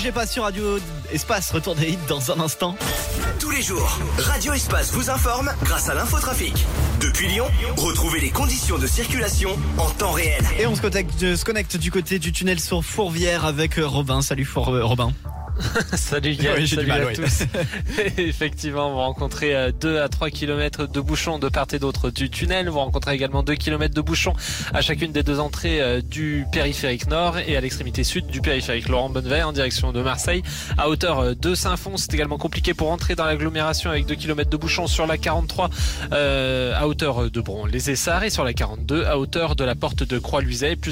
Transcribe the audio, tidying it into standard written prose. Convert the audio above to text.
bougez pas sur Radio Espace, retour des hits dans un instant. Tous les jours, Radio Espace vous informe grâce à l'infotrafic. Depuis Lyon, retrouvez les conditions de circulation en temps réel. Et on se connecte du côté du tunnel sur Fourvière avec Robin. Salut Robin. Salut Yann, oui, salut à tous. Effectivement, vous rencontrez 2 à 3 km de bouchons de part et d'autre du tunnel. Vous rencontrez également 2 km de bouchons à chacune des deux entrées du périphérique nord et à l'extrémité sud du périphérique Laurent Bonnevet en direction de Marseille. À hauteur de Saint-Fons, c'est également compliqué pour entrer dans l'agglomération avec 2 km de bouchons sur la 43 à hauteur de Bron-les-Essarts et sur la 42 à hauteur de la porte de Croix-Luiset. Plus